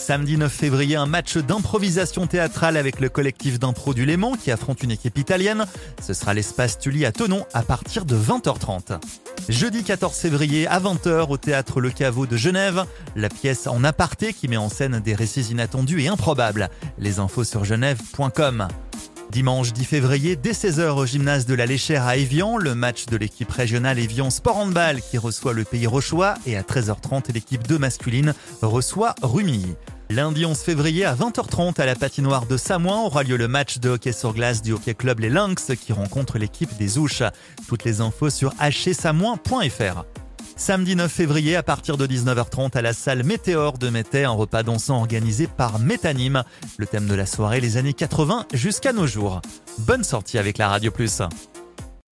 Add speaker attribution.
Speaker 1: Samedi 9 février, un match d'improvisation théâtrale avec le collectif d'impro du Léman qui affronte une équipe italienne. Ce sera l'espace Tully à Thonon à partir de 20h30. Jeudi 14 février à 20h au théâtre Le Caveau de Genève, la pièce En aparté qui met en scène des récits inattendus et improbables. Les infos sur genève.com. Dimanche 10 février, dès 16h au gymnase de la Léchère à Évian, le match de l'équipe régionale Évian Sport Handball qui reçoit le Pays Rochois et à 13h30 l'équipe 2 masculine reçoit Rumilly. Lundi 11 février à 20h30 à la patinoire de Samoin aura lieu le match de hockey sur glace du hockey club Les Lynx qui rencontre l'équipe des Ouches. Toutes les infos sur hcsamoin.fr. Samedi 9 février à partir de 19h30 à la salle Météor de Métais, un repas dansant organisé par Métanime. Le thème de la soirée, les années 80 jusqu'à nos jours. Bonne sortie avec la Radio Plus.